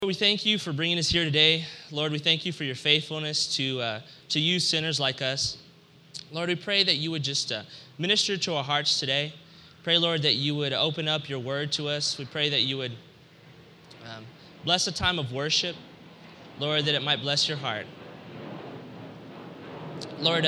We thank you for bringing us here today. Lord, we thank you for your faithfulness to use sinners like us. Lord, we pray that you would just minister to our hearts today. Pray, Lord, that you would open up your word to us. We pray that you would bless a time of worship. Lord, that it might bless your heart. Lord,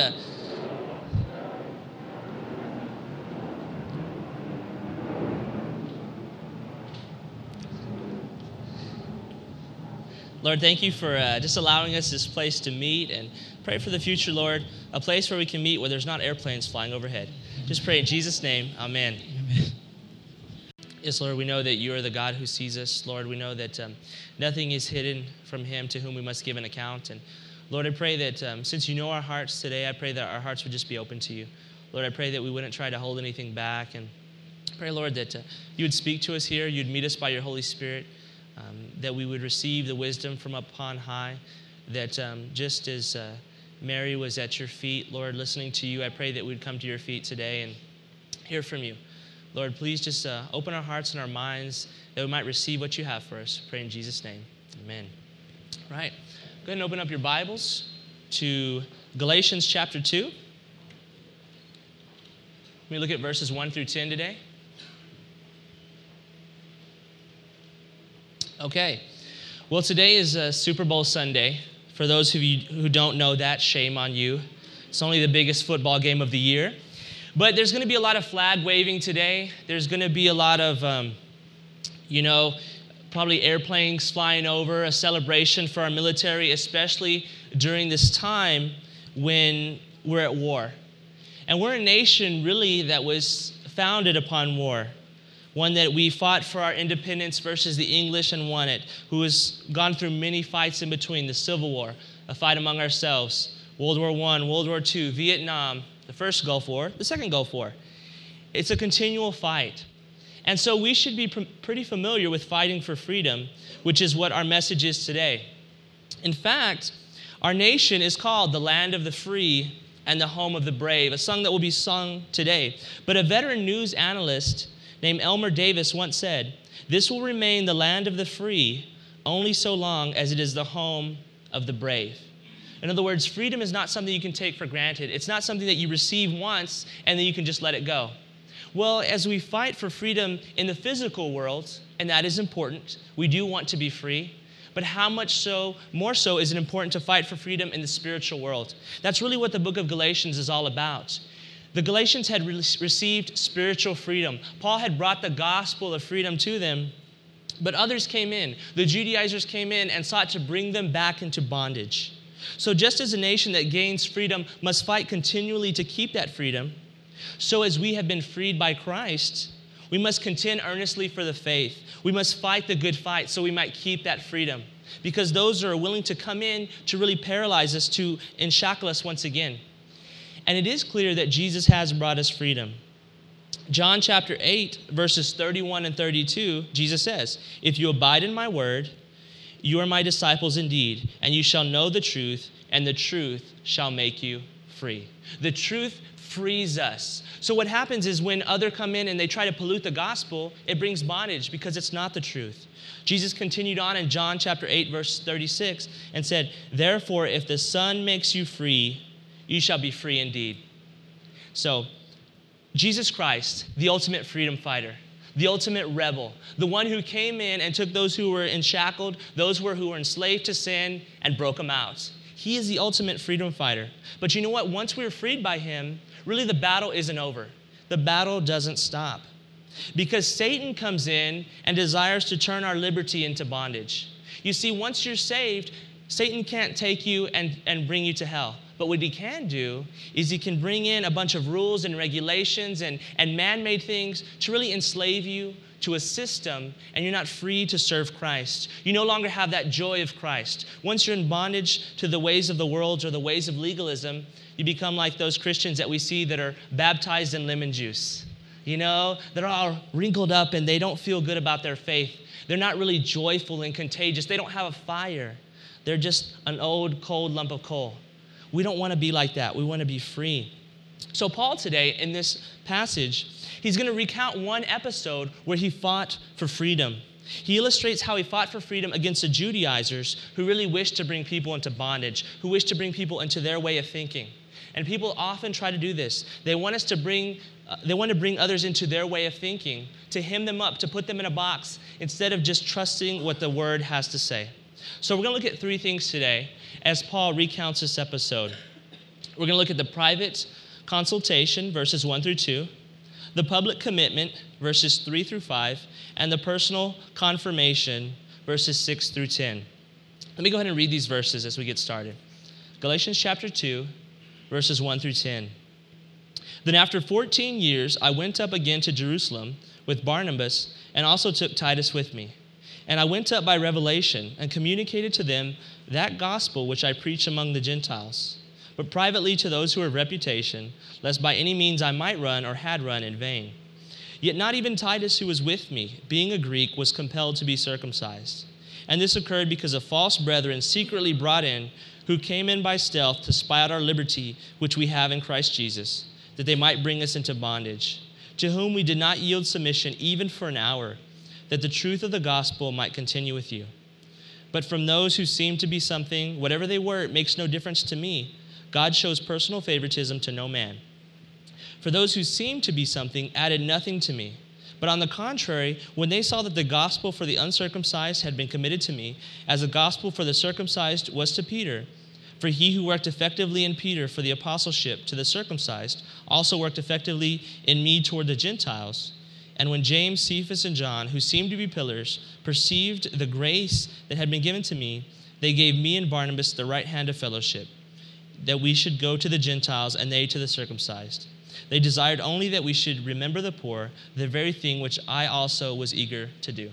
Lord, thank you for just allowing us this place to meet, and pray for the future, Lord, a place where we can meet where there's not airplanes flying overhead. Just pray in Jesus' name, amen. Amen. Yes, Lord, we know that you are the God who sees us. Lord, we know that nothing is hidden from him to whom we must give an account. And Lord, I pray that since you know our hearts today, I pray that our hearts would just be open to you. Lord, I pray that we wouldn't try to hold anything back. And pray, Lord, that you would speak to us here. You'd meet us by your Holy Spirit. That we would receive the wisdom from upon high, that just as Mary was at your feet, Lord, listening to you, I pray that we'd come to your feet today and hear from you. Lord, please just open our hearts and our minds that we might receive what you have for us. I pray in Jesus' name, amen. All right, go ahead and open up your Bibles to Galatians chapter 2. Let me look at verses 1 through 10 today. Okay, well, today is Super Bowl Sunday. For those of you who don't know that, shame on you. It's only the biggest football game of the year. But there's going to be a lot of flag waving today. There's going to be a lot of, probably airplanes flying over, a celebration for our military, especially during this time when we're at war. And we're a nation, really, that was founded upon war. One that we fought for our independence versus the English and won it, who has gone through many fights in between, the Civil War, a fight among ourselves, World War I, World War II, Vietnam, the first Gulf War, the second Gulf War. It's a continual fight. And so we should be pretty familiar with fighting for freedom, which is what our message is today. In fact, our nation is called the land of the free and the home of the brave, a song that will be sung today. But a veteran news analyst named Elmer Davis once said, "This will remain the land of the free only so long as it is the home of the brave." In other words, freedom is not something you can take for granted. It's not something that you receive once and then you can just let it go. Well, as we fight for freedom in the physical world, and that is important, we do want to be free, but how much so, more so, is it important to fight for freedom in the spiritual world? That's really what the book of Galatians is all about. The Galatians had received spiritual freedom. Paul had brought the gospel of freedom to them, but others came in. The Judaizers came in and sought to bring them back into bondage. So just as a nation that gains freedom must fight continually to keep that freedom, so as we have been freed by Christ, we must contend earnestly for the faith. We must fight the good fight so we might keep that freedom, because those are willing to come in to really paralyze us, to enshackle us once again. And it is clear that Jesus has brought us freedom. John chapter 8, verses 31 and 32, Jesus says, "If you abide in my word, you are my disciples indeed, and you shall know the truth, and the truth shall make you free." The truth frees us. So what happens is when others come in and they try to pollute the gospel, it brings bondage because it's not the truth. Jesus continued on in John chapter 8, verse 36, and said, "Therefore, if the Son makes you free, you shall be free indeed." So, Jesus Christ, the ultimate freedom fighter, the ultimate rebel, the one who came in and took those who were enshackled, those who were enslaved to sin, and broke them out. He is the ultimate freedom fighter. But you know what? Once we're freed by him, really the battle isn't over. The battle doesn't stop. Because Satan comes in and desires to turn our liberty into bondage. You see, once you're saved, Satan can't take you and bring you to hell. But what he can do is he can bring in a bunch of rules and regulations and man-made things to really enslave you to a system, and you're not free to serve Christ. You no longer have that joy of Christ. Once you're in bondage to the ways of the world or the ways of legalism, you become like those Christians that we see that are baptized in lemon juice. You know, they're all wrinkled up and they don't feel good about their faith. They're not really joyful and contagious. They don't have a fire. They're just an old, cold lump of coal. We don't want to be like that. We want to be free. So Paul today, in this passage, he's going to recount one episode where he fought for freedom. He illustrates how he fought for freedom against the Judaizers who really wished to bring people into bondage, who wished to bring people into their way of thinking. And people often try to do this. They want to bring others into their way of thinking, to hem them up, to put them in a box, instead of just trusting what the Word has to say. So we're going to look at three things today as Paul recounts this episode. We're going to look at the private consultation, verses 1 through 2, the public commitment, verses 3 through 5, and the personal confirmation, verses 6 through 10. Let me go ahead and read these verses as we get started. Galatians chapter 2, verses 1 through 10. Then after 14 years, I went up again to Jerusalem with Barnabas and also took Titus with me. And I went up by revelation and communicated to them that gospel which I preach among the Gentiles, but privately to those who are of reputation, lest by any means I might run or had run in vain. Yet not even Titus, who was with me, being a Greek, was compelled to be circumcised. And this occurred because of false brethren secretly brought in, who came in by stealth to spy out our liberty which we have in Christ Jesus, that they might bring us into bondage, to whom we did not yield submission even for an hour, that the truth of the gospel might continue with you. But from those who seemed to be something, whatever they were, it makes no difference to me. God shows personal favoritism to no man. For those who seemed to be something added nothing to me. But on the contrary, when they saw that the gospel for the uncircumcised had been committed to me, as the gospel for the circumcised was to Peter, for he who worked effectively in Peter for the apostleship to the circumcised also worked effectively in me toward the Gentiles. And when James, Cephas, and John, who seemed to be pillars, perceived the grace that had been given to me, they gave me and Barnabas the right hand of fellowship, that we should go to the Gentiles and they to the circumcised. They desired only that we should remember the poor, the very thing which I also was eager to do.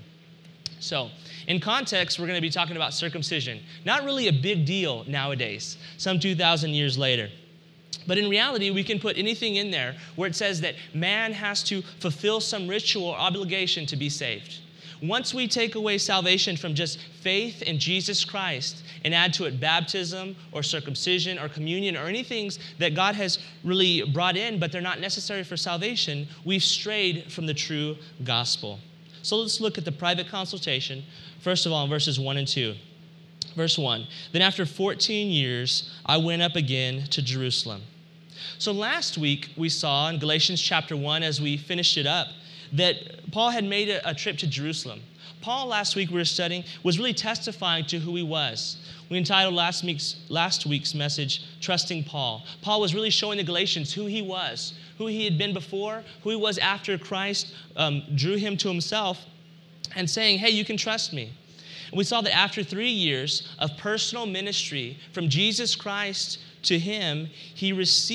So, in context, we're going to be talking about circumcision. Not really a big deal nowadays, some 2,000 years later. But in reality, we can put anything in there where it says that man has to fulfill some ritual or obligation to be saved. Once we take away salvation from just faith in Jesus Christ and add to it baptism or circumcision or communion or anything that God has really brought in, but they're not necessary for salvation, we've strayed from the true gospel. So let's look at the private consultation, first of all, in verses 1 and 2. Verse 1, then after 14 years, I went up again to Jerusalem. So last week, we saw in Galatians chapter 1, as we finished it up, that Paul had made a trip to Jerusalem. Paul, last week we were studying, was really testifying to who he was. We entitled last week's message, Trusting Paul. Paul was really showing the Galatians who he was, who he had been before, who he was after Christ drew him to himself, and saying, hey, you can trust me. And we saw that after 3 years of personal ministry from Jesus Christ to him, he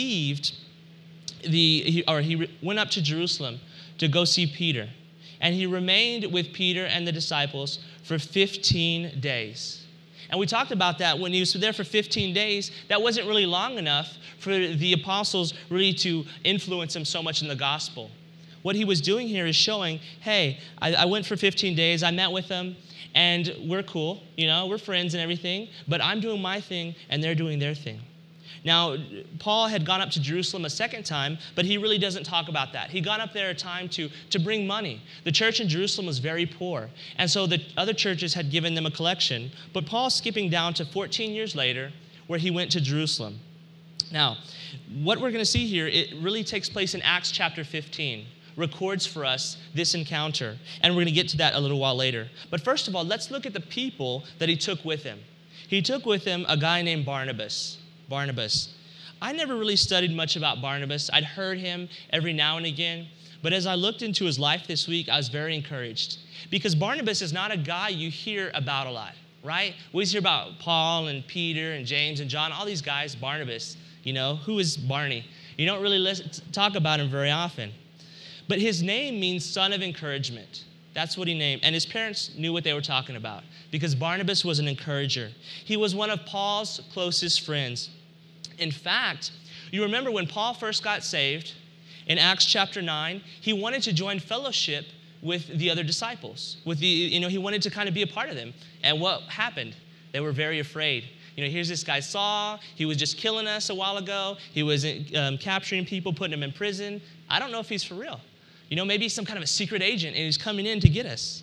went up to Jerusalem to go see Peter. And he remained with Peter and the disciples for 15 days. And we talked about that when he was there for 15 days. That wasn't really long enough for the apostles really to influence him so much in the gospel. What he was doing here is showing, hey, I went for 15 days, I met with them, and we're cool, we're friends and everything, but I'm doing my thing and they're doing their thing. Now, Paul had gone up to Jerusalem a second time, but he really doesn't talk about that. He got up there a time to bring money. The church in Jerusalem was very poor, and so the other churches had given them a collection. But Paul's skipping down to 14 years later, where he went to Jerusalem. Now, what we're going to see here, it really takes place in Acts chapter 15. Records for us this encounter, and we're going to get to that a little while later. But first of all, let's look at the people that he took with him. He took with him a guy named Barnabas. I never really studied much about Barnabas. I'd heard him every now and again, but as I looked into his life this week, I was very encouraged because Barnabas is not a guy you hear about a lot, right? We always hear about Paul and Peter and James and John, all these guys. Barnabas, who is Barney? You don't really talk about him very often. But his name means son of encouragement. That's what he named. And his parents knew what they were talking about because Barnabas was an encourager. He was one of Paul's closest friends. In fact, you remember when Paul first got saved in Acts chapter 9, he wanted to join fellowship with the other disciples. He wanted to kind of be a part of them. And what happened? They were very afraid. Here's this guy Saul. He was just killing us a while ago. He was capturing people, putting them in prison. I don't know if he's for real. Maybe he's some kind of a secret agent and he's coming in to get us.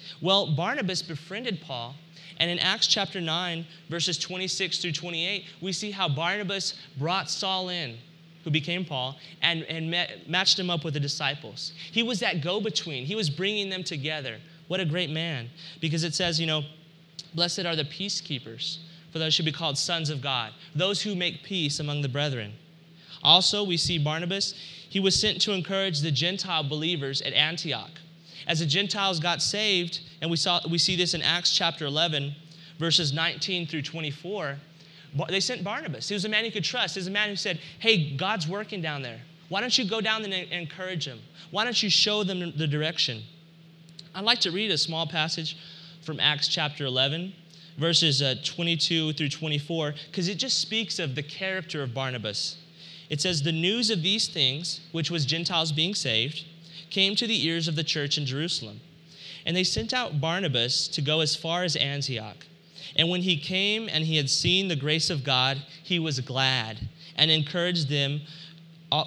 Well, Barnabas befriended Paul, and in Acts chapter 9, verses 26 through 28, we see how Barnabas brought Saul in, who became Paul, and matched him up with the disciples. He was that go-between. He was bringing them together. What a great man. Because it says, blessed are the peacekeepers, for those should be called sons of God, those who make peace among the brethren. Also, we see Barnabas, he was sent to encourage the Gentile believers at Antioch. As the Gentiles got saved, and we see this in Acts chapter 11, verses 19 through 24, they sent Barnabas. He was a man you could trust. He was a man who said, hey, God's working down there. Why don't you go down there and encourage him? Why don't you show them the direction? I'd like to read a small passage from Acts chapter 11, verses 22 through 24, because it just speaks of the character of Barnabas. It says, the news of these things, which was Gentiles being saved, came to the ears of the church in Jerusalem. And they sent out Barnabas to go as far as Antioch. And when he came and he had seen the grace of God, he was glad and encouraged them all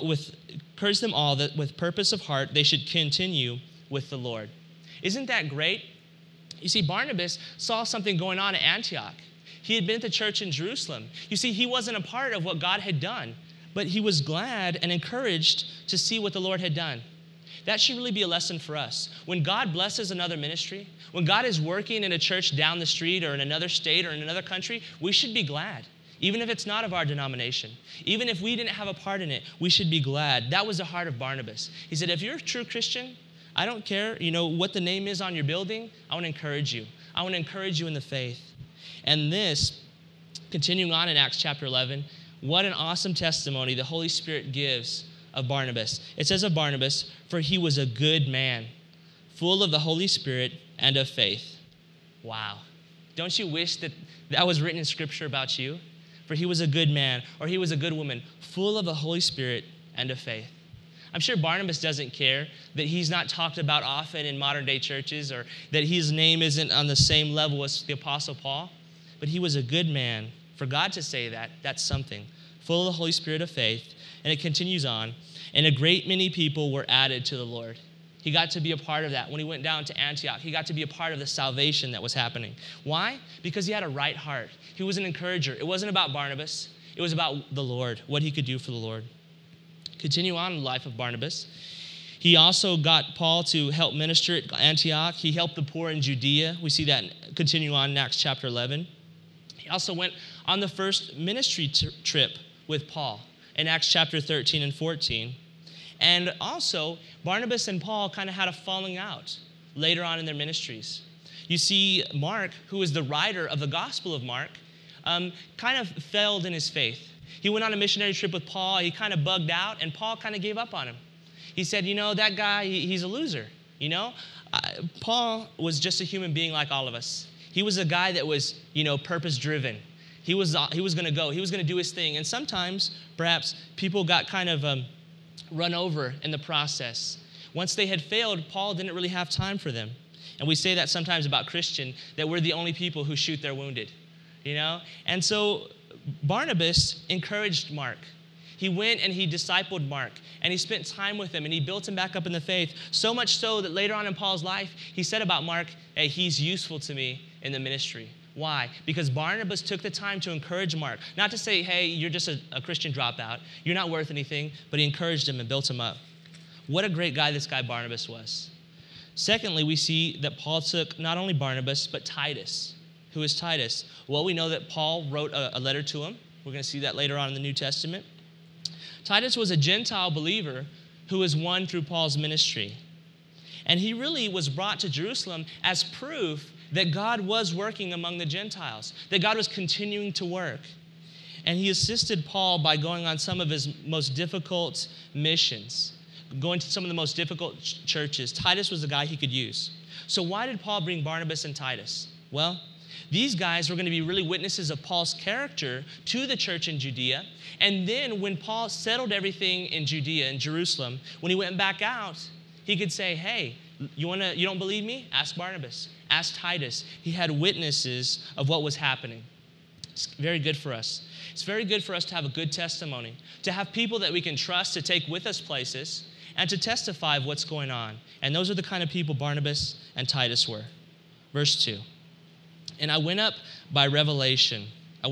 that with purpose of heart they should continue with the Lord. Isn't that great? You see, Barnabas saw something going on at Antioch. He had been at the church in Jerusalem. You see, he wasn't a part of what God had done, but he was glad and encouraged to see what the Lord had done. That should really be a lesson for us. When God blesses another ministry, when God is working in a church down the street or in another state or in another country, we should be glad. Even if it's not of our denomination, even if we didn't have a part in it, we should be glad. That was the heart of Barnabas. He said, if you're a true Christian, I don't care, what the name is on your building, I want to encourage you. I want to encourage you in the faith. And this, continuing on in Acts chapter 11, what an awesome testimony the Holy Spirit gives of Barnabas. It says of Barnabas, for he was a good man, full of the Holy Spirit and of faith. Wow. Don't you wish that was written in Scripture about you? For he was a good man, or he was a good woman, full of the Holy Spirit and of faith. I'm sure Barnabas doesn't care that he's not talked about often in modern day churches, or that his name isn't on the same level as the Apostle Paul, but he was a good man. For God to say that, that's something. Full of the Holy Spirit of faith. And it continues on. And a great many people were added to the Lord. He got to be a part of that. When he went down to Antioch, he got to be a part of the salvation that was happening. Why? Because he had a right heart. He was an encourager. It wasn't about Barnabas. It was about the Lord, what he could do for the Lord. Continue on in the life of Barnabas. He also got Paul to help minister at Antioch. He helped the poor in Judea. We see that continue on in Acts chapter 11. He also went on the first ministry trip with Paul in Acts chapter 13 and 14. And also, Barnabas and Paul kind of had a falling out later on in their ministries. You see, Mark, who is the writer of the Gospel of Mark, kind of failed in his faith. He went on a missionary trip with Paul. He kind of bugged out, and Paul kind of gave up on him. He said, that guy, he's a loser. Paul was just a human being like all of us. He was a guy that was, purpose-driven. He was going to go. He was going to do his thing. And sometimes, perhaps, people got kind of run over in the process. Once they had failed, Paul didn't really have time for them. And we say that sometimes about Christian, that we're the only people who shoot their wounded, And so Barnabas encouraged Mark. He went and he discipled Mark, and he spent time with him, and he built him back up in the faith, so much so that later on in Paul's life, he said about Mark, hey, he's useful to me in the ministry. Why? Because Barnabas took the time to encourage Mark. Not to say, hey, you're just a Christian dropout. You're not worth anything. But he encouraged him and built him up. What a great guy this guy Barnabas was. Secondly, we see that Paul took not only Barnabas, but Titus. Who is Titus? Well, we know that Paul wrote a letter to him. We're going to see that later on in the New Testament. Titus was a Gentile believer who was won through Paul's ministry. And he really was brought to Jerusalem as proof that God was working among the Gentiles, that God was continuing to work. And he assisted Paul by going on some of his most difficult missions, going to some of the most difficult churches. Titus was the guy he could use. So why did Paul bring Barnabas and Titus? Well, these guys were going to be really witnesses of Paul's character to the church in Judea. And then when Paul settled everything in Judea, in Jerusalem, when he went back out, he could say, hey, you don't believe me? Ask Barnabas. Ask Titus. He had witnesses of what was happening. It's very good for us. It's very good for us to have a good testimony, to have people that we can trust to take with us places and to testify of what's going on. And those are the kind of people Barnabas and Titus were. verse 2. And I went up by revelation.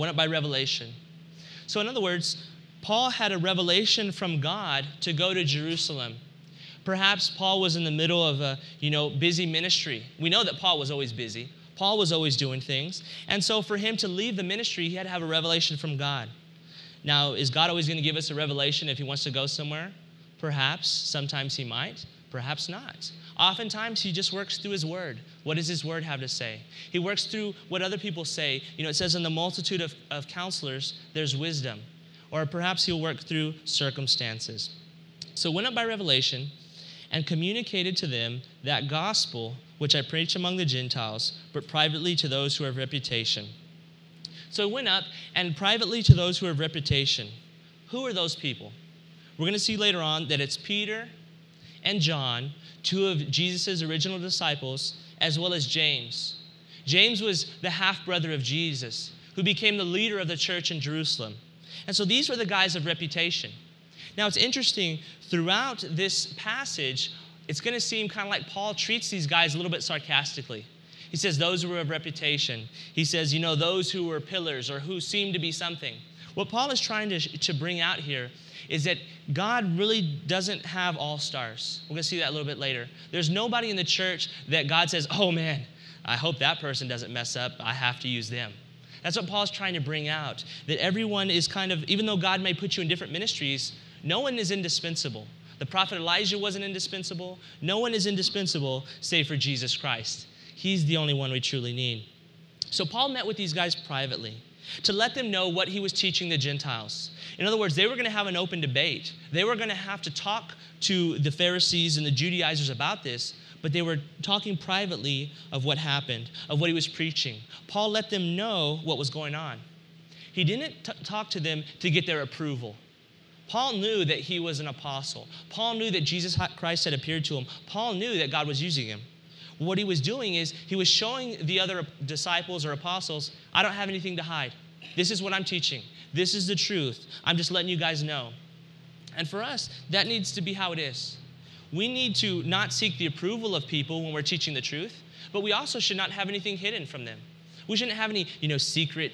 So in other words, Paul had a revelation from God to go to Jerusalem. Perhaps Paul was in the middle of a, busy ministry. We know that Paul was always busy. Paul was always doing things. And so for him to leave the ministry, he had to have a revelation from God. Now, is God always going to give us a revelation if he wants to go somewhere? Perhaps. Sometimes he might. Perhaps not. Oftentimes, he just works through his word. What does his word have to say? He works through what other people say. It says in the multitude of counselors, there's wisdom. Or perhaps he'll work through circumstances. So went up by revelation and communicated to them that gospel which I preach among the Gentiles, but privately to those who have reputation. So he went up and privately to those who have reputation. Who are those people? We're going to see later on that it's Peter and John, two of Jesus' original disciples, as well as James. James was the half-brother of Jesus, who became the leader of the church in Jerusalem. And so these were the guys of reputation. Now it's interesting, throughout this passage, it's going to seem kind of like Paul treats these guys a little bit sarcastically. He says those who were of reputation. He says, those who were pillars or who seemed to be something. What Paul is trying to bring out here is that God really doesn't have all stars. We're going to see that a little bit later. There's nobody in the church that God says, oh man, I hope that person doesn't mess up. I have to use them. That's what Paul's trying to bring out, that everyone is kind of, even though God may put you in different ministries, no one is indispensable. The prophet Elijah wasn't indispensable. No one is indispensable save for Jesus Christ. He's the only one we truly need. So Paul met with these guys privately to let them know what he was teaching the Gentiles. In other words, they were going to have an open debate. They were going to have to talk to the Pharisees and the Judaizers about this, but they were talking privately of what happened, of what he was preaching. Paul let them know what was going on. He didn't talk to them to get their approval. Paul knew that he was an apostle. Paul knew that Jesus Christ had appeared to him. Paul knew that God was using him. What he was doing is he was showing the other disciples or apostles, I don't have anything to hide. This is what I'm teaching. This is the truth. I'm just letting you guys know. And for us, that needs to be how it is. We need to not seek the approval of people when we're teaching the truth, but we also should not have anything hidden from them. We shouldn't have any, secret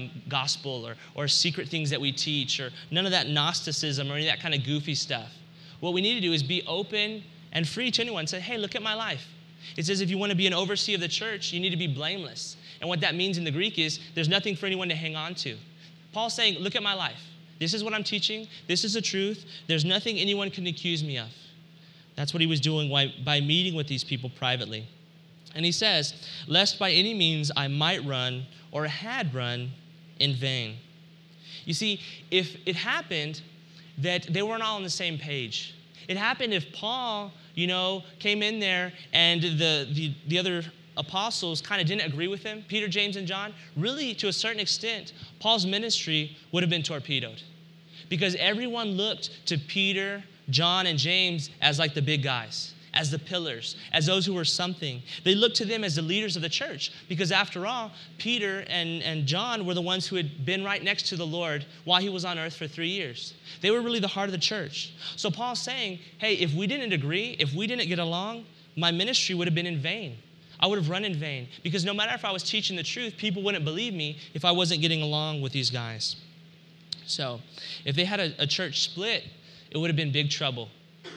gospel or secret things that we teach or none of that Gnosticism or any of that kind of goofy stuff. What we need to do is be open and free to anyone. Say, hey, look at my life. It says if you want to be an overseer of the church, you need to be blameless. And what that means in the Greek is there's nothing for anyone to hang on to. Paul's saying, look at my life. This is what I'm teaching. This is the truth. There's nothing anyone can accuse me of. That's what he was doing by meeting with these people privately. And he says, lest by any means I might run or had run in vain. You see, if it happened that they weren't all on the same page, it happened if Paul, came in there and the other apostles kind of didn't agree with him, Peter, James, and John, really to a certain extent, Paul's ministry would have been torpedoed. Because everyone looked to Peter, John, and James as like the big guys, as the pillars, as those who were something. They looked to them as the leaders of the church because after all, Peter and John were the ones who had been right next to the Lord while he was on earth for 3 years. They were really the heart of the church. So Paul's saying, hey, if we didn't agree, if we didn't get along, my ministry would have been in vain. I would have run in vain because no matter if I was teaching the truth, people wouldn't believe me if I wasn't getting along with these guys. So if they had a church split, it would have been big trouble.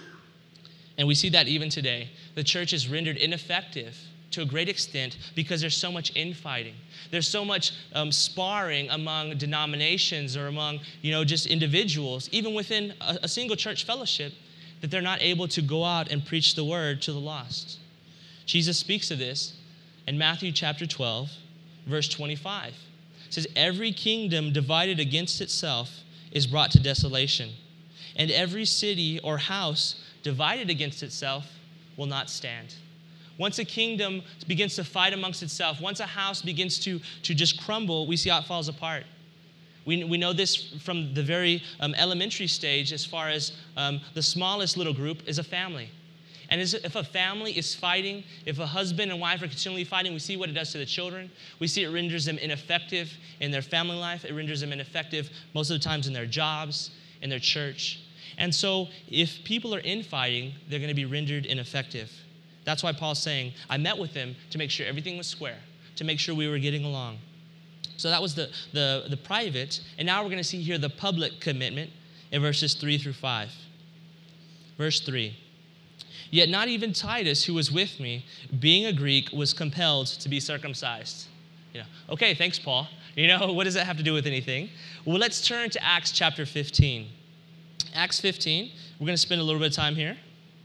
And we see that even today. The church is rendered ineffective to a great extent because there's so much infighting. There's so much sparring among denominations or among, just individuals, even within a single church fellowship, that they're not able to go out and preach the word to the lost. Jesus speaks of this in Matthew chapter 12, verse 25. It says, every kingdom divided against itself is brought to desolation, and every city or house divided against itself will not stand. Once a kingdom begins to fight amongst itself, once a house begins to just crumble, we see how it falls apart. We know this from the very elementary stage as far as the smallest little group is a family. And if a family is fighting, if a husband and wife are continually fighting, we see what it does to the children. We see it renders them ineffective in their family life. It renders them ineffective most of the times in their jobs, in their church. And so if people are infighting, they're going to be rendered ineffective. That's why Paul's saying, I met with them to make sure everything was square, to make sure we were getting along. So that was the private, and now we're going to see here the public commitment in verses 3 through 5. Verse 3, yet not even Titus, who was with me, being a Greek, was compelled to be circumcised. Okay, thanks, Paul. What does that have to do with anything? Well, let's turn to Acts chapter 15. Acts 15, we're going to spend a little bit of time here.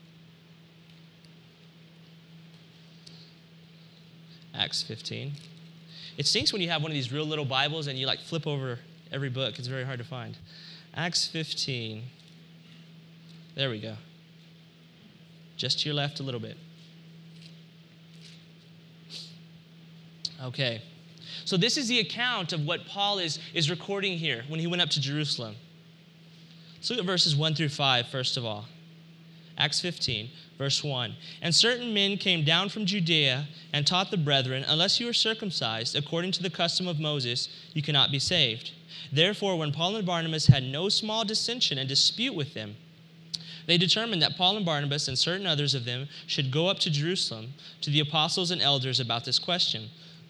Acts 15. It stinks when you have one of these real little Bibles and you flip over every book. It's very hard to find. Acts 15. There we go. Just to your left a little bit. Okay. So this is the account of what Paul is recording here when he went up to Jerusalem. Let's look at verses 1 through 5 first of all. Acts 15, verse 1. And certain men came down from Judea and taught the brethren, unless you are circumcised according to the custom of Moses, you cannot be saved. Therefore, when Paul and Barnabas had no small dissension and dispute with them, they determined that Paul and Barnabas and certain others of them should go up to Jerusalem to the apostles and elders about this question.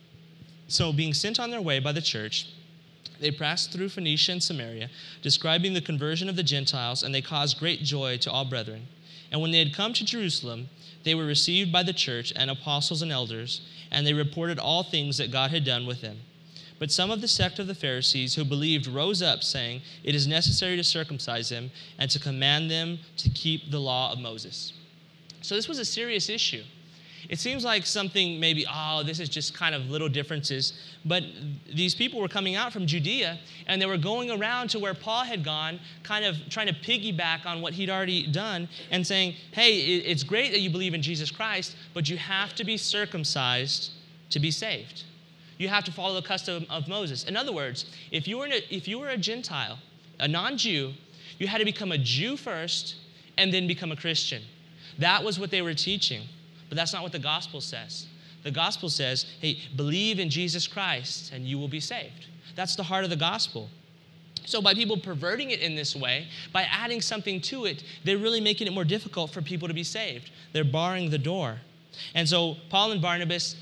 So, being sent on their way by the church, they passed through Phoenicia and Samaria, describing the conversion of the Gentiles, and they caused great joy to all brethren. And when they had come to Jerusalem, they were received by the church and apostles and elders, and they reported all things that God had done with them. But some of the sect of the Pharisees who believed rose up, saying, it is necessary to circumcise them and to command them to keep the law of Moses. So this was a serious issue. It seems like something maybe, this is just kind of little differences. But these people were coming out from Judea, and they were going around to where Paul had gone, kind of trying to piggyback on what he'd already done and saying, hey, it's great that you believe in Jesus Christ, but you have to be circumcised to be saved. You have to follow the custom of Moses. In other words, if you were a Gentile, a non-Jew, you had to become a Jew first and then become a Christian. That was what they were teaching. But that's not what the gospel says. The gospel says, hey, believe in Jesus Christ and you will be saved. That's the heart of the gospel. So by people perverting it in this way, by adding something to it, they're really making it more difficult for people to be saved. They're barring the door. And so Paul and Barnabas,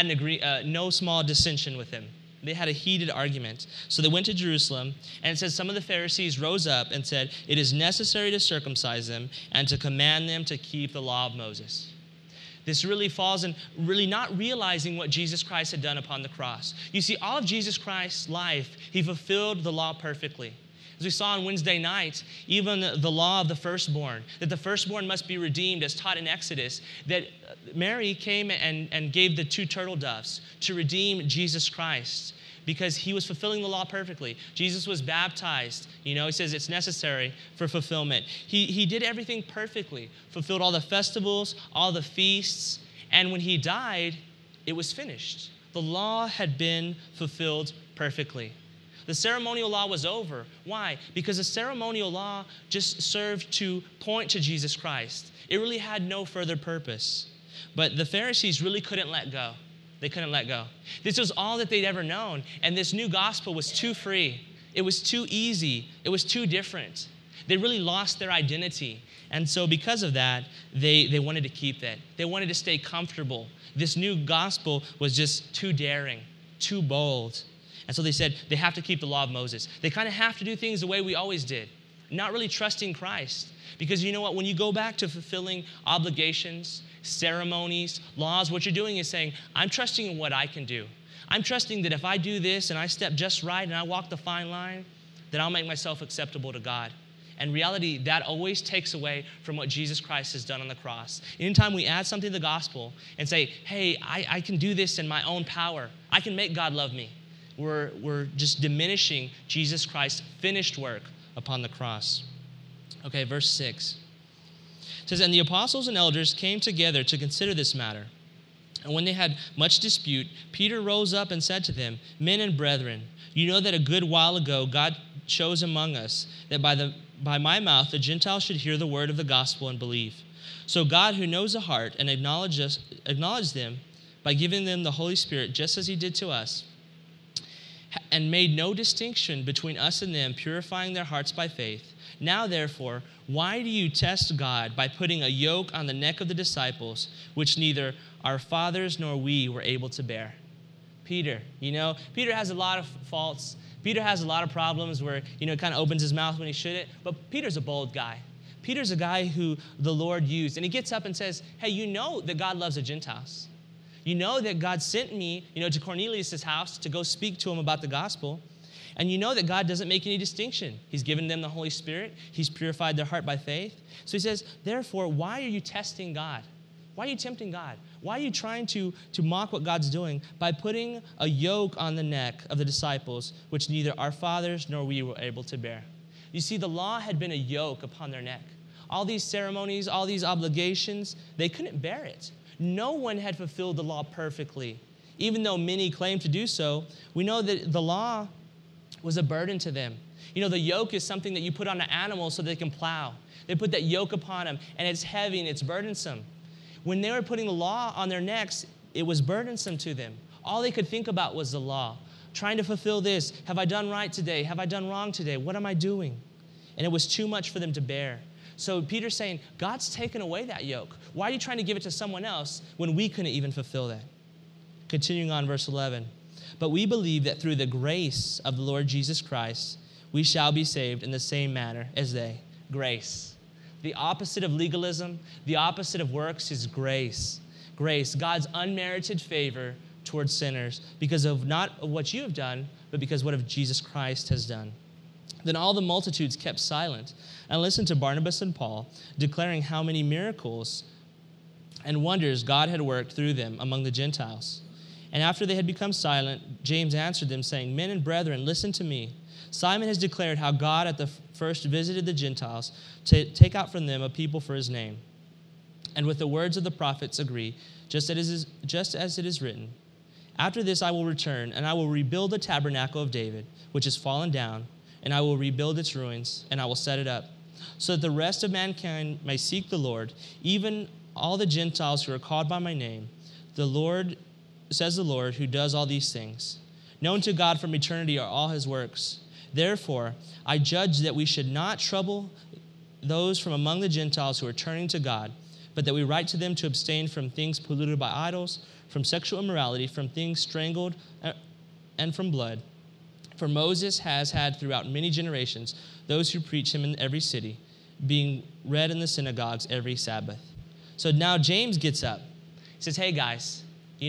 had no small dissension with him. They had a heated argument. So they went to Jerusalem, and it says some of the Pharisees rose up and said, it is necessary to circumcise them and to command them to keep the law of Moses. This really falls in really not realizing what Jesus Christ had done upon the cross. You see, all of Jesus Christ's life, he fulfilled the law perfectly. As we saw on Wednesday night, even the law of the firstborn, that the firstborn must be redeemed as taught in Exodus, that Mary came and gave the 2 turtle doves to redeem Jesus Christ because he was fulfilling the law perfectly. Jesus was baptized. He says it's necessary for fulfillment. He did everything perfectly, fulfilled all the festivals, all the feasts, and when he died, it was finished. The law had been fulfilled perfectly. The ceremonial law was over. Why? Because the ceremonial law just served to point to Jesus Christ. It really had no further purpose. But the Pharisees really couldn't let go. They couldn't let go. This was all that they'd ever known, and this new gospel was too free. It was too easy. It was too different. They really lost their identity. And so because of that, they wanted to keep that. They wanted to stay comfortable. This new gospel was just too daring, too bold. And so they said they have to keep the law of Moses. They kind of have to do things the way we always did, not really trusting Christ. Because you know what? When you go back to fulfilling obligations, ceremonies, laws, what you're doing is saying, I'm trusting in what I can do. I'm trusting that if I do this and I step just right and I walk the fine line, that I'll make myself acceptable to God. And reality, that always takes away from what Jesus Christ has done on the cross. Anytime we add something to the gospel and say, hey, I can do this in my own power. I can make God love me. We're just diminishing Jesus Christ's finished work upon the cross. Okay, verse 6. It says, and the apostles and elders came together to consider this matter. And when they had much dispute, Peter rose up and said to them, men and brethren, you know that a good while ago God chose among us that by my mouth the Gentiles should hear the word of the gospel and believe. So God, who knows the heart, and acknowledged them by giving them the Holy Spirit, just as he did to us, and made no distinction between us and them, purifying their hearts by faith. Now, therefore, why do you test God by putting a yoke on the neck of the disciples, which neither our fathers nor we were able to bear? Peter, Peter has a lot of faults. Peter has a lot of problems where, kind of opens his mouth when he shouldn't. But Peter's a bold guy. Peter's a guy who the Lord used. And he gets up and says, hey, you know that God loves the Gentiles. You know that God sent me, to Cornelius' house to go speak to him about the gospel. And you know that God doesn't make any distinction. He's given them the Holy Spirit. He's purified their heart by faith. So he says, therefore, why are you testing God? Why are you tempting God? Why are you trying to mock what God's doing by putting a yoke on the neck of the disciples, which neither our fathers nor we were able to bear? You see, the law had been a yoke upon their neck. All these ceremonies, all these obligations, they couldn't bear it. No one had fulfilled the law perfectly. Even though many claimed to do so, we know that the law was a burden to them. The yoke is something that you put on an animal so they can plow. They put that yoke upon them, and it's heavy and it's burdensome. When they were putting the law on their necks, it was burdensome to them. All they could think about was the law, trying to fulfill this. Have I done right today? Have I done wrong today? What am I doing? And it was too much for them to bear. So Peter's saying, God's taken away that yoke. Why are you trying to give it to someone else when we couldn't even fulfill that? Continuing on, verse 11. But we believe that through the grace of the Lord Jesus Christ, we shall be saved in the same manner as they. Grace. The opposite of legalism, the opposite of works is grace. Grace, God's unmerited favor towards sinners because of not what you have done, but because what Jesus Christ has done. Then all the multitudes kept silent and listened to Barnabas and Paul, declaring how many miracles and wonders God had worked through them among the Gentiles. And after they had become silent, James answered them, saying, Men and brethren, listen to me. Simon has declared how God at the first visited the Gentiles to take out from them a people for his name. And with the words of the prophets agree, just as it is written, After this I will return, and I will rebuild the tabernacle of David, which is fallen down, and I will rebuild its ruins, and I will set it up, so that the rest of mankind may seek the Lord, even all the Gentiles who are called by my name. The Lord, says the Lord, who does all these things. Known to God from eternity are all his works. Therefore, I judge that we should not trouble those from among the Gentiles who are turning to God, but that we write to them to abstain from things polluted by idols, from sexual immorality, from things strangled, and from blood. For Moses has had throughout many generations those who preach him in every city, being read in the synagogues every Sabbath. So now James gets up. He says, hey guys,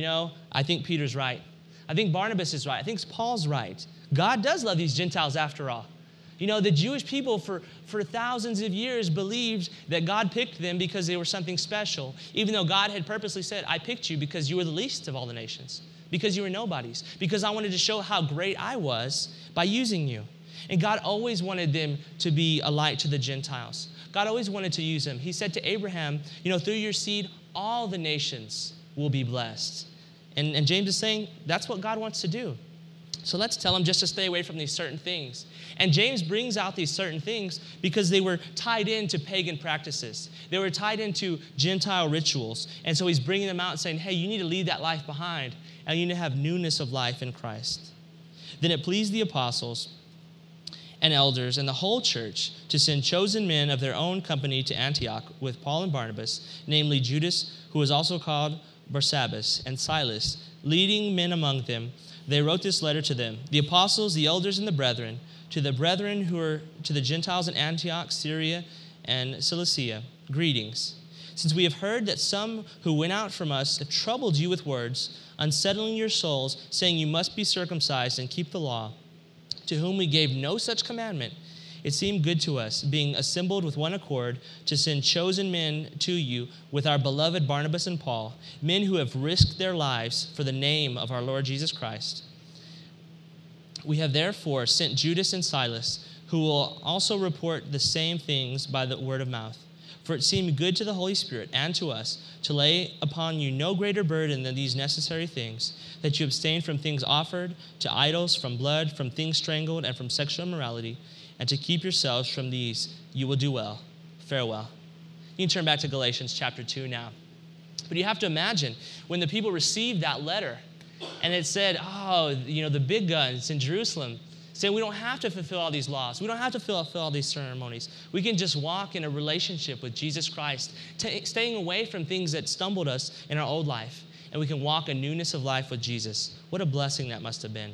I think Peter's right. I think Barnabas is right. I think Paul's right. God does love these Gentiles after all. The Jewish people for thousands of years believed that God picked them because they were something special, even though God had purposely said, I picked you because you were the least of all the nations, because you were nobodies, because I wanted to show how great I was by using you. And God always wanted them to be a light to the Gentiles. God always wanted to use them. He said to Abraham, through your seed, all the nations will be blessed. And James is saying that's what God wants to do. So let's tell him just to stay away from these certain things. And James brings out these certain things because they were tied into pagan practices. They were tied into Gentile rituals. And so he's bringing them out and saying, hey, you need to leave that life behind, and you need to have newness of life in Christ. Then it pleased the apostles and elders and the whole church to send chosen men of their own company to Antioch with Paul and Barnabas, namely Judas, who was also called Barsabbas, and Silas, leading men among them. They wrote this letter to them, the apostles, the elders, and the brethren, to the brethren who are to the Gentiles in Antioch, Syria, and Cilicia, greetings. Since we have heard that some who went out from us have troubled you with words, unsettling your souls, saying you must be circumcised and keep the law, to whom we gave no such commandment, it seemed good to us, being assembled with one accord, to send chosen men to you with our beloved Barnabas and Paul, men who have risked their lives for the name of our Lord Jesus Christ. We have therefore sent Judas and Silas, who will also report the same things by the word of mouth. For it seemed good to the Holy Spirit and to us to lay upon you no greater burden than these necessary things, that you abstain from things offered to idols, from blood, from things strangled, and from sexual immorality, and to keep yourselves from these. You will do well. Farewell. You can turn back to Galatians chapter 2 now. But you have to imagine when the people received that letter, and it said, the big guns in Jerusalem saying we don't have to fulfill all these laws. We don't have to fulfill all these ceremonies. We can just walk in a relationship with Jesus Christ, staying away from things that stumbled us in our old life. And we can walk a newness of life with Jesus. What a blessing that must have been.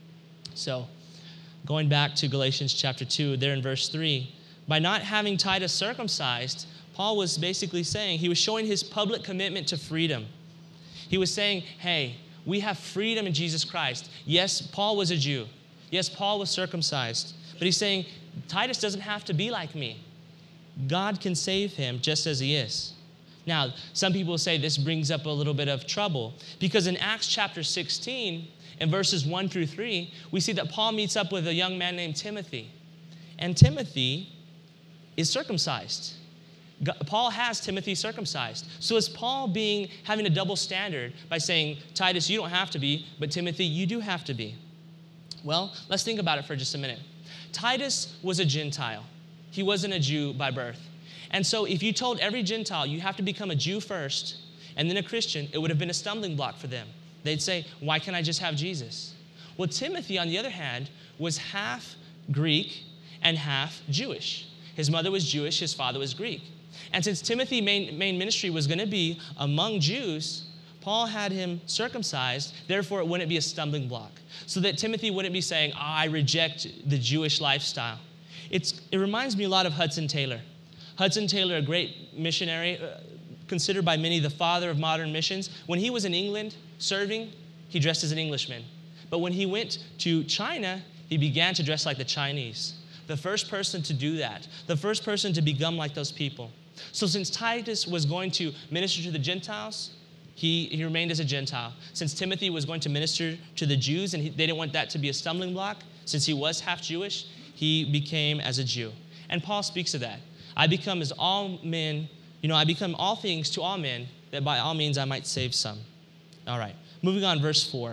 So, going back to Galatians chapter 2, there in verse 3, by not having Titus circumcised, Paul was basically saying, he was showing his public commitment to freedom. He was saying, hey, we have freedom in Jesus Christ. Yes, Paul was a Jew. Yes, Paul was circumcised. But he's saying, Titus doesn't have to be like me. God can save him just as he is. Now, some people say this brings up a little bit of trouble because in Acts chapter 16, in verses 1 through 3, we see that Paul meets up with a young man named Timothy. And Timothy is circumcised. Paul has Timothy circumcised. So is Paul having a double standard by saying, Titus, you don't have to be, but Timothy, you do have to be? Well, let's think about it for just a minute. Titus was a Gentile. He wasn't a Jew by birth. And so if you told every Gentile you have to become a Jew first and then a Christian, it would have been a stumbling block for them. They'd say, why can't I just have Jesus? Well, Timothy, on the other hand, was half Greek and half Jewish. His mother was Jewish, his father was Greek. And since Timothy's main ministry was going to be among Jews, Paul had him circumcised, therefore it wouldn't be a stumbling block. So that Timothy wouldn't be saying, I reject the Jewish lifestyle. It reminds me a lot of Hudson Taylor. Hudson Taylor, a great missionary, considered by many the father of modern missions. When he was in England serving, he dressed as an Englishman. But when he went to China, he began to dress like the Chinese. The first person to do that, the first person to become like those people. So since Titus was going to minister to the Gentiles, he remained as a Gentile. Since Timothy was going to minister to the Jews, and they didn't want that to be a stumbling block, since he was half Jewish, he became as a Jew. And Paul speaks of that. I become as all men, I become all things to all men, that by all means I might save some. All right, moving on, verse 4.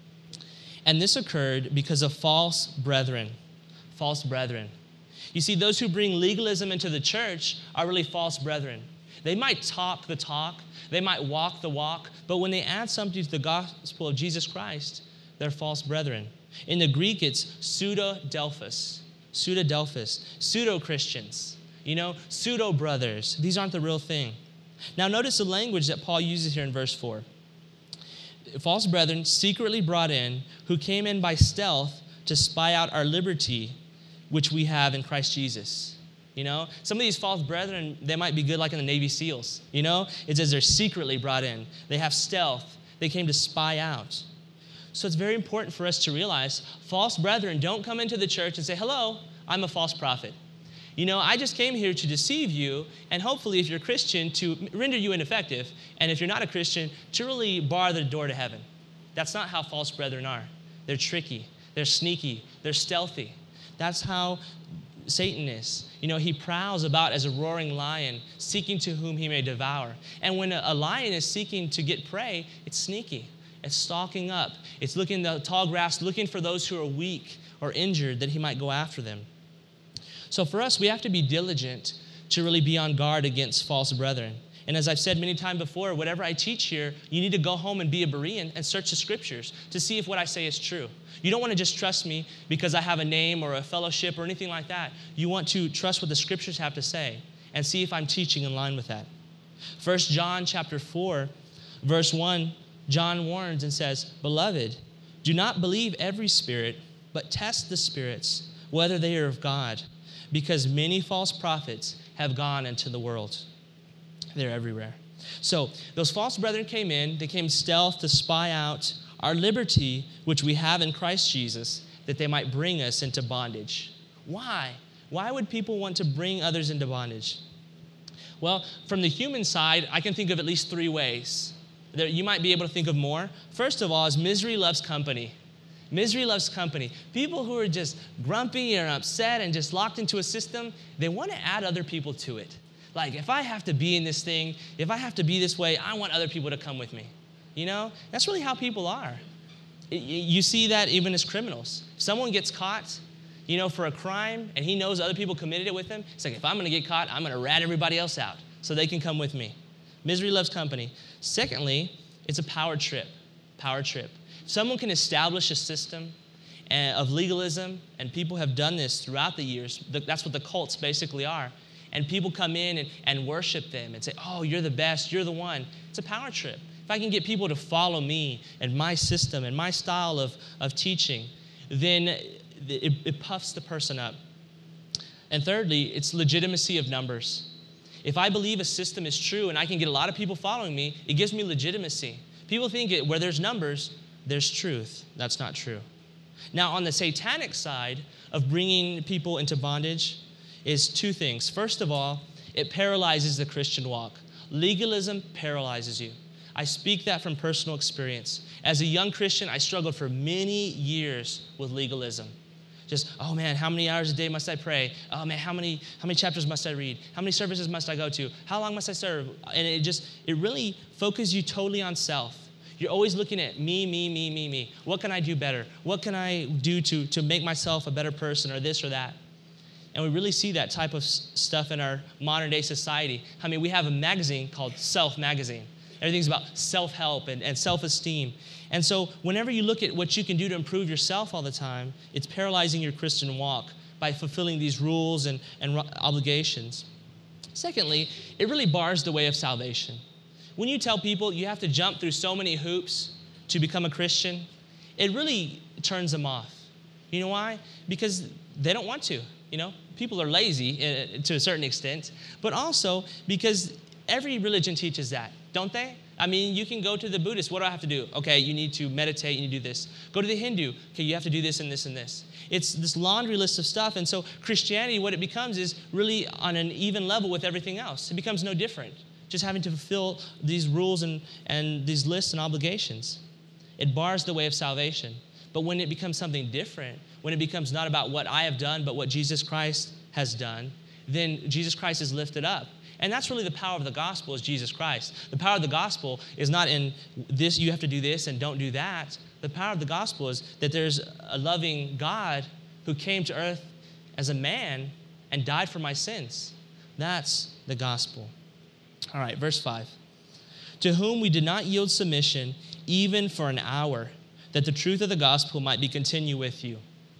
And this occurred because of false brethren. False brethren. You see, those who bring legalism into the church are really false brethren. They might talk the talk, they might walk the walk, but when they add something to the gospel of Jesus Christ, they're false brethren. In the Greek, it's pseudo-Delphus, pseudo-Christians, pseudo-brothers. These aren't the real thing. Now notice the language that Paul uses here in verse 4. False brethren secretly brought in, who came in by stealth to spy out our liberty, which we have in Christ Jesus. Some of these false brethren, they might be good like in the Navy SEALs. It says they're secretly brought in. They have stealth. They came to spy out. So it's very important for us to realize false brethren don't come into the church and say, hello, I'm a false prophet. I just came here to deceive you, and hopefully if you're a Christian, to render you ineffective, and if you're not a Christian, to really bar the door to heaven. That's not how false brethren are. They're tricky. They're sneaky. They're stealthy. That's how Satan is. He prowls about as a roaring lion, seeking to whom he may devour. And when a lion is seeking to get prey, it's sneaky. It's stalking up. It's looking in the tall grass, looking for those who are weak or injured, that he might go after them. So for us, we have to be diligent to really be on guard against false brethren. And as I've said many times before, whatever I teach here, you need to go home and be a Berean and search the scriptures to see if what I say is true. You don't want to just trust me because I have a name or a fellowship or anything like that. You want to trust what the scriptures have to say and see if I'm teaching in line with that. 1 John chapter 4, verse 1, John warns and says, Beloved, do not believe every spirit, but test the spirits, whether they are of God, because many false prophets have gone into the world. They're everywhere. So those false brethren came in. They came stealth to spy out our liberty, which we have in Christ Jesus, that they might bring us into bondage. Why? Why would people want to bring others into bondage? Well, from the human side, I can think of at least 3 ways. You might be able to think of more. First of all is misery loves company. Misery loves company. People who are just grumpy or upset and just locked into a system, they want to add other people to it. Like, if I have to be in this thing, if I have to be this way, I want other people to come with me. That's really how people are. You see that even as criminals. If someone gets caught, for a crime, and he knows other people committed it with him, it's like, if I'm going to get caught, I'm going to rat everybody else out so they can come with me. Misery loves company. Secondly, it's a power trip. Power trip. If someone can establish a system of legalism, and people have done this throughout the years. That's what the cults basically are. And people come in and worship them and say, oh, you're the best, you're the one. It's a power trip. If I can get people to follow me and my system and my style of teaching, then it puffs the person up. And thirdly, it's legitimacy of numbers. If I believe a system is true and I can get a lot of people following me, it gives me legitimacy. People think where there's numbers, there's truth. That's not true. Now, on the satanic side of bringing people into bondage is two things. First of all, it paralyzes the Christian walk. Legalism paralyzes you. I speak that from personal experience. As a young Christian, I struggled for many years with legalism. Just, oh man, how many hours a day must I pray? Oh man, how many chapters must I read? How many services must I go to? How long must I serve? And it really focuses you totally on self. You're always looking at me. What can I do better? What can I do to make myself a better person, or this or that? And we really see that type of stuff in our modern day society. I mean, we have a magazine called Self Magazine. Everything's about self-help and self-esteem. And so whenever you look at what you can do to improve yourself all the time, it's paralyzing your Christian walk by fulfilling these rules and obligations. Secondly, it really bars the way of salvation. When you tell people you have to jump through so many hoops to become a Christian, it really turns them off. You know why? Because they don't want to. People are lazy to a certain extent, but also because every religion teaches that, don't they? I mean, you can go to the Buddhist. What do I have to do? Okay, you need to meditate, you need to do this. Go to the Hindu. Okay, you have to do this and this and this. It's this laundry list of stuff. And so Christianity, what it becomes is really on an even level with everything else. It becomes no different, just having to fulfill these rules and these lists and obligations. It bars the way of salvation. But when it becomes something different, when it becomes not about what I have done, but what Jesus Christ has done, then Jesus Christ is lifted up. And that's really the power of the gospel, is Jesus Christ. The power of the gospel is not in this, you have to do this and don't do that. The power of the gospel is that there's a loving God who came to earth as a man and died for my sins. That's the gospel. All right, verse 5. To whom we did not yield submission even for an hour, that the truth of the gospel might be continued with you.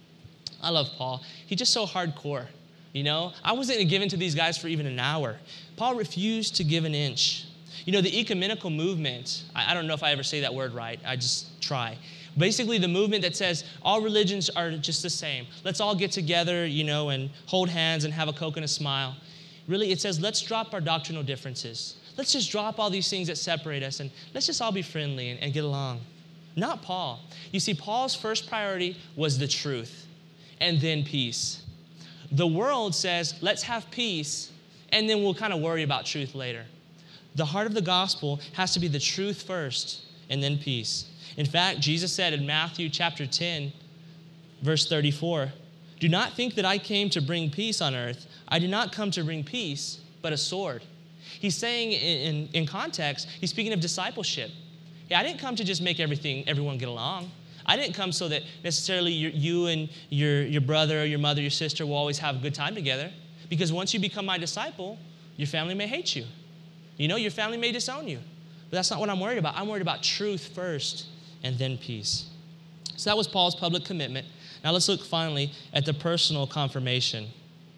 I love Paul. He's just so hardcore. I wasn't given to these guys for even an hour. Paul refused to give an inch. The ecumenical movement, I don't know if I ever say that word right. I just try. Basically, the movement that says all religions are just the same. Let's all get together, and hold hands and have a Coke and a smile. Really, it says, let's drop our doctrinal differences. Let's just drop all these things that separate us, and let's just all be friendly and get along. Not Paul. You see, Paul's first priority was the truth, and then peace. The world says, let's have peace, and then we'll kind of worry about truth later. The heart of the gospel has to be the truth first, and then peace. In fact, Jesus said in Matthew chapter 10, verse 34, do not think that I came to bring peace on earth. I did not come to bring peace, but a sword. He's saying in context, he's speaking of discipleship. I didn't come to just make everyone get along. I didn't come so that necessarily you and your brother, or your mother, your sister will always have a good time together. Because once you become my disciple, your family may hate you. Your family may disown you. But that's not what I'm worried about. I'm worried about truth first and then peace. So that was Paul's public commitment. Now let's look finally at the personal confirmation.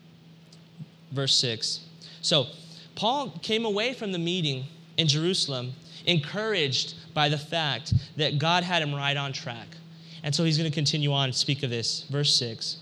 Verse 6. So Paul came away from the meeting in Jerusalem encouraged by the fact that God had him right on track. And so he's going to continue on and speak of this. Verse 6.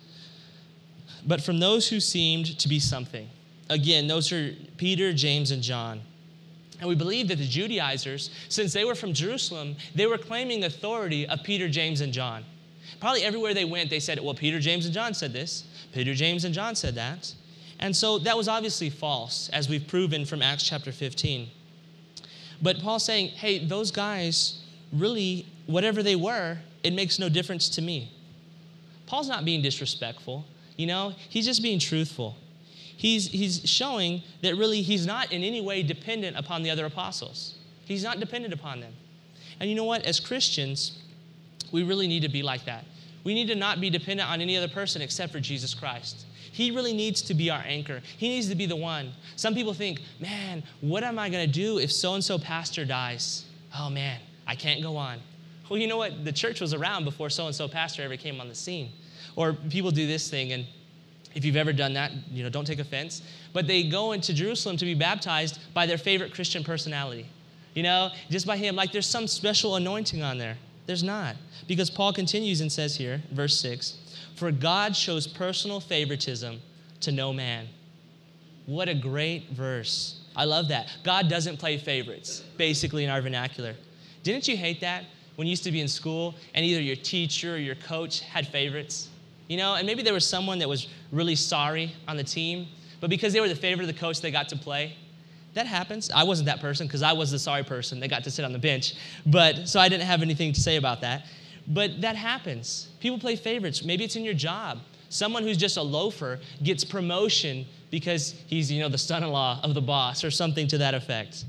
But from those who seemed to be something. Again, those are Peter, James, and John. And we believe that the Judaizers, since they were from Jerusalem, they were claiming authority of Peter, James, and John. Probably everywhere they went, they said, well, Peter, James, and John said this. Peter, James, and John said that. And so that was obviously false, as we've proven from Acts chapter 15. But Paul's saying, hey, those guys, really, whatever they were, it makes no difference to me. Paul's not being disrespectful. He's just being truthful. He's showing that really he's not in any way dependent upon the other apostles. He's not dependent upon them. And you know what? As Christians, we really need to be like that. We need to not be dependent on any other person except for Jesus Christ. He really needs to be our anchor. He needs to be the one. Some people think, man, what am I going to do if so-and-so pastor dies? Oh, man, I can't go on. Well, you know what? The church was around before so-and-so pastor ever came on the scene. Or people do this thing, and if you've ever done that, don't take offense. But they go into Jerusalem to be baptized by their favorite Christian personality. Just by him, like there's some special anointing on there. There's not. Because Paul continues and says here, verse 6, "For God shows personal favoritism to no man." What a great verse. I love that. God doesn't play favorites, basically in our vernacular. Didn't you hate that when you used to be in school and either your teacher or your coach had favorites? And maybe there was someone that was really sorry on the team, but because they were the favorite of the coach, they got to play. That happens. I wasn't that person because I was the sorry person that got to sit on the bench. So I didn't have anything to say about that. But that happens. People play favorites. Maybe it's in your job. Someone who's just a loafer gets promotion because he's, the son-in-law of the boss or something to that effect.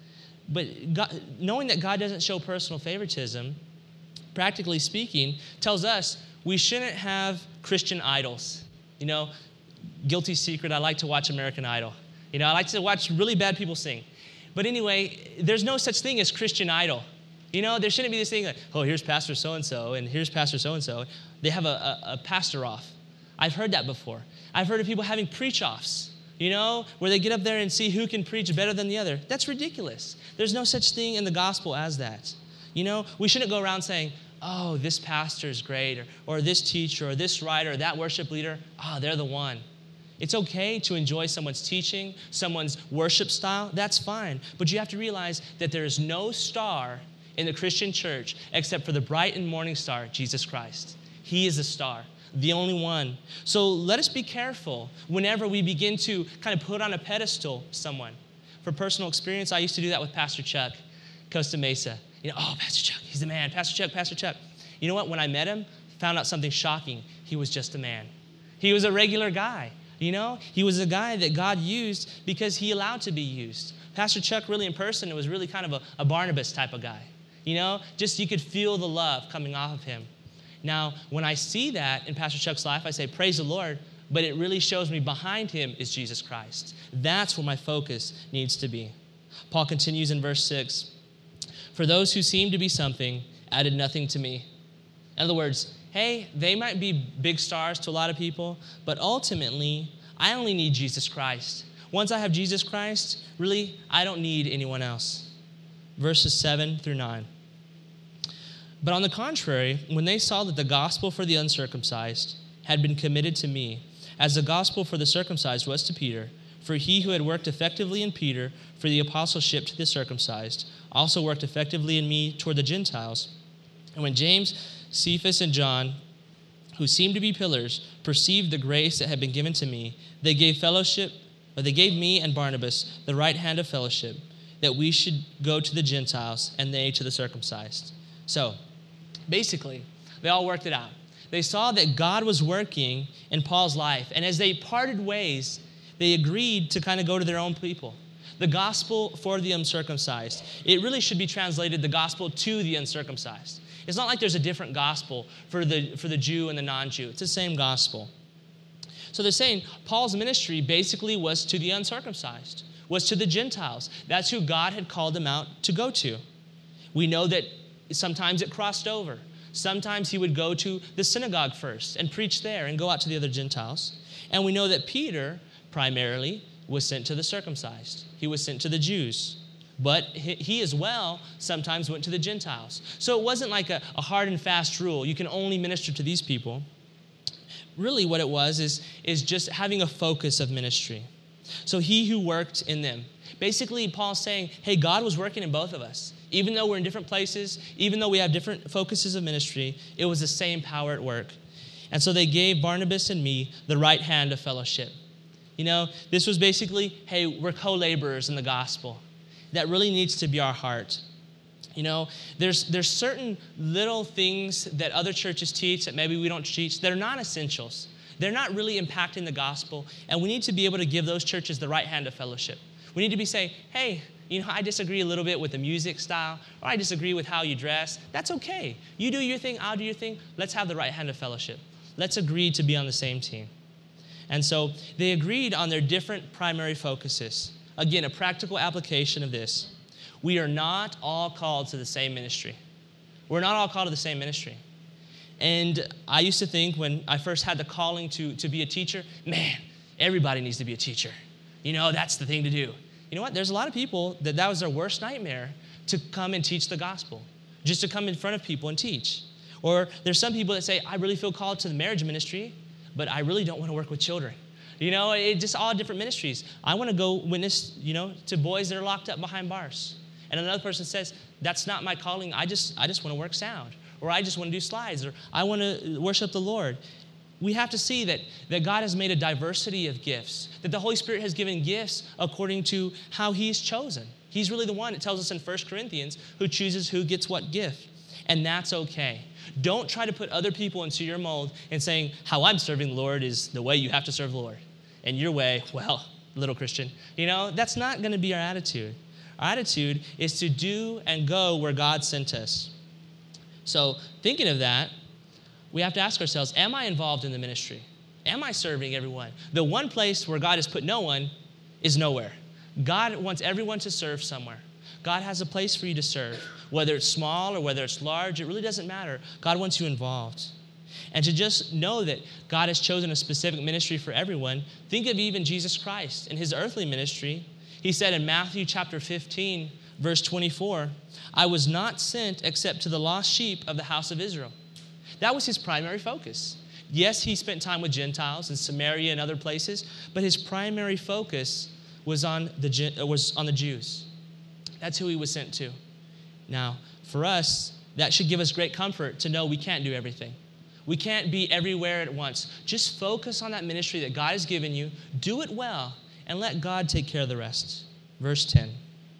But God, knowing that God doesn't show personal favoritism, practically speaking, tells us we shouldn't have Christian idols. Guilty secret, I like to watch American Idol. I like to watch really bad people sing. But anyway, there's no such thing as Christian Idol. There shouldn't be this thing like, oh, here's Pastor so-and-so, and here's Pastor so-and-so. They have a pastor off. I've heard that before. I've heard of people having preach-offs, where they get up there and see who can preach better than the other. That's ridiculous. There's no such thing in the gospel as that. We shouldn't go around saying, oh, this pastor is great, or this teacher, or this writer, or that worship leader, they're the one. It's okay to enjoy someone's teaching, someone's worship style. That's fine. But you have to realize that there is no star in the Christian church except for the bright and morning star, Jesus Christ. He is a star, the only one. So let us be careful whenever we begin to kind of put on a pedestal someone. For personal experience, I used to do that with Pastor Chuck, Costa Mesa. Oh, Pastor Chuck, he's the man. Pastor Chuck, Pastor Chuck. You know what? When I met him, found out something shocking. He was just a man. He was a regular guy. He was a guy that God used because he allowed to be used. Pastor Chuck really in person was really kind of a Barnabas type of guy. Just you could feel the love coming off of him. Now, when I see that in Pastor Chuck's life, I say, praise the Lord, but it really shows me behind him is Jesus Christ. That's where my focus needs to be. Paul continues in verse 6, "For those who seem to be something added nothing to me." In other words, hey, they might be big stars to a lot of people, but ultimately, I only need Jesus Christ. Once I have Jesus Christ, really, I don't need anyone else. Verses 7 through 9. "But on the contrary, when they saw that the gospel for the uncircumcised had been committed to me, as the gospel for the circumcised was to Peter, for he who had worked effectively in Peter for the apostleship to the circumcised also worked effectively in me toward the Gentiles. And when James, Cephas, and John, who seemed to be pillars, perceived the grace that had been given to me, they gave me and Barnabas the right hand of fellowship, that we should go to the Gentiles and they to the circumcised." So, basically, they all worked it out. They saw that God was working in Paul's life, and as they parted ways, they agreed to kind of go to their own people. The gospel for the uncircumcised. It really should be translated the gospel to the uncircumcised. It's not like there's a different gospel for the Jew and the non-Jew. It's the same gospel. So they're saying Paul's ministry basically was to the uncircumcised, was to the Gentiles. That's who God had called them out to go to. We know that sometimes it crossed over. Sometimes he would go to the synagogue first and preach there and go out to the other Gentiles. And we know that Peter primarily was sent to the circumcised. He was sent to the Jews. But he as well sometimes went to the Gentiles. So it wasn't like a hard and fast rule. You can only minister to these people. Really what it was is just having a focus of ministry. So he who worked in them. Basically, Paul's saying, hey, God was working in both of us. Even though we're in different places, even though we have different focuses of ministry, it was the same power at work. And so they gave Barnabas and me the right hand of fellowship. This was basically, hey, we're co-laborers in the gospel. That really needs to be our heart. There's certain little things that other churches teach that maybe we don't teach that are not essentials. They're not really impacting the gospel, and we need to be able to give those churches the right hand of fellowship. We need to be saying, hey, I disagree a little bit with the music style, or I disagree with how you dress. That's okay. You do your thing, I'll do your thing. Let's have the right hand of fellowship. Let's agree to be on the same team. And so they agreed on their different primary focuses. Again, a practical application of this. We are not all called to the same ministry. We're not all called to the same ministry. And I used to think when I first had the calling to be a teacher, man, everybody needs to be a teacher. That's the thing to do. You know what? There's a lot of people that was their worst nightmare, to come and teach the gospel, just to come in front of people and teach. Or there's some people that say, I really feel called to the marriage ministry, but I really don't want to work with children. It just all different ministries. I want to go witness, to boys that are locked up behind bars. And another person says, that's not my calling. I just want to work sound. Or I just want to do slides. Or I want to worship the Lord. We have to see that God has made a diversity of gifts, that the Holy Spirit has given gifts according to how He's chosen. He's really the one, it tells us in 1 Corinthians, who chooses who gets what gift. And that's okay. Don't try to put other people into your mold and saying, how I'm serving the Lord is the way you have to serve the Lord. And your way, well, little Christian, that's not going to be our attitude. Our attitude is to do and go where God sent us. So thinking of that, we have to ask ourselves, am I involved in the ministry? Am I serving everyone? The one place where God has put no one is nowhere. God wants everyone to serve somewhere. God has a place for you to serve. Whether it's small or whether it's large, it really doesn't matter. God wants you involved. And to just know that God has chosen a specific ministry for everyone, think of even Jesus Christ in His earthly ministry. He said in Matthew chapter 15, verse 24, I was not sent except to the lost sheep of the house of Israel. That was His primary focus. Yes, He spent time with Gentiles in Samaria and other places, but His primary focus was on the Jews. That's who He was sent to. Now, for us, that should give us great comfort to know we can't do everything. We can't be everywhere at once. Just focus on that ministry that God has given you, do it well, and let God take care of the rest. Verse 10.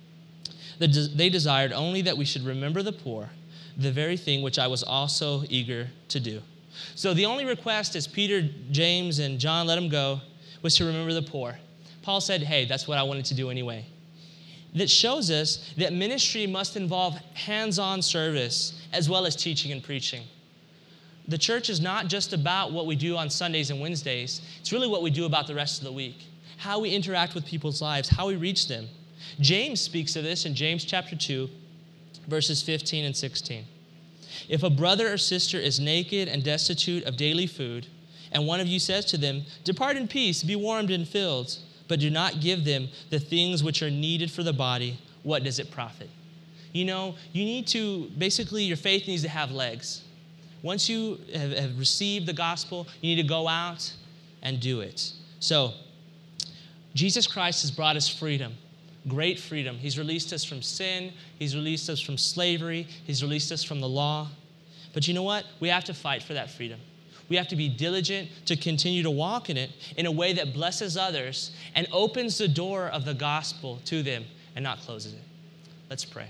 They desired only that we should remember the poor, the very thing which I was also eager to do. So the only request as Peter, James, and John let them go was to remember the poor. Paul said, hey, that's what I wanted to do anyway. That shows us that ministry must involve hands-on service as well as teaching and preaching. The church is not just about what we do on Sundays and Wednesdays. It's really what we do about the rest of the week. How we interact with people's lives, how we reach them. James speaks of this in James chapter 2, verses 15 and 16. If a brother or sister is naked and destitute of daily food, and one of you says to them, depart in peace, be warmed and filled, but do not give them the things which are needed for the body, what does it profit? You need to, basically your faith needs to have legs. Once you have received the gospel, you need to go out and do it. So, Jesus Christ has brought us freedom, great freedom. He's released us from sin. He's released us from slavery. He's released us from the law. But you know what? We have to fight for that freedom. We have to be diligent to continue to walk in it in a way that blesses others and opens the door of the gospel to them and not closes it. Let's pray.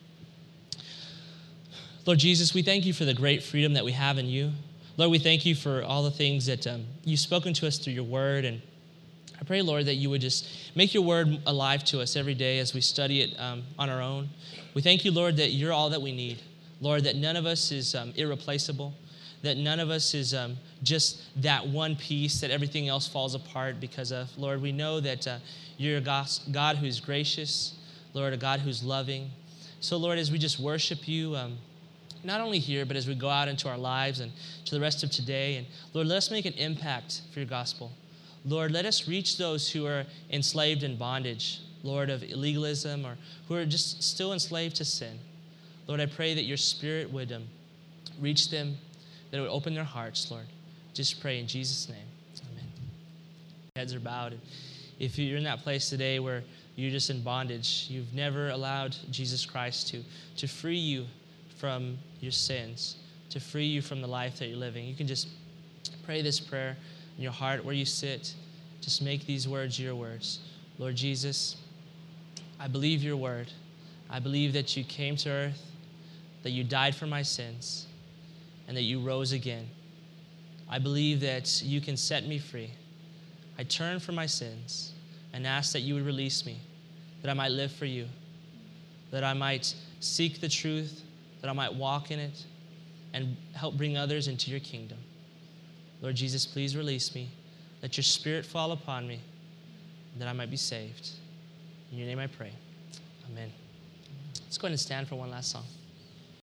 Lord Jesus, we thank you for the great freedom that we have in you. Lord, we thank you for all the things that you've spoken to us through your word. And I pray, Lord, that you would just make your word alive to us every day as we study it on our own. We thank you, Lord, that you're all that we need. Lord, that none of us is irreplaceable, that none of us is just that one piece that everything else falls apart because of. Lord, we know that you're a God who's gracious, Lord, a God who's loving. So, Lord, as we just worship you, not only here, but as we go out into our lives and to the rest of today, and Lord, let us make an impact for your gospel. Lord, let us reach those who are enslaved in bondage, Lord, of illegalism, or who are just still enslaved to sin. Lord, I pray that your Spirit would reach them, that it would open their hearts, Lord. Just pray in Jesus' name. Amen. Heads are bowed. And if you're in that place today where you're just in bondage, you've never allowed Jesus Christ to free you from your sins, to free you from the life that you're living, you can just pray this prayer in your heart where you sit. Just make these words your words. Lord Jesus, I believe your word. I believe that you came to earth, that you died for my sins, and that you rose again. I believe that you can set me free. I turn from my sins and ask that you would release me, that I might live for you, that I might seek the truth, that I might walk in it, and help bring others into your kingdom. Lord Jesus, please release me. Let your Spirit fall upon me, that I might be saved. In your name I pray. Amen. Let's go ahead and stand for one last song.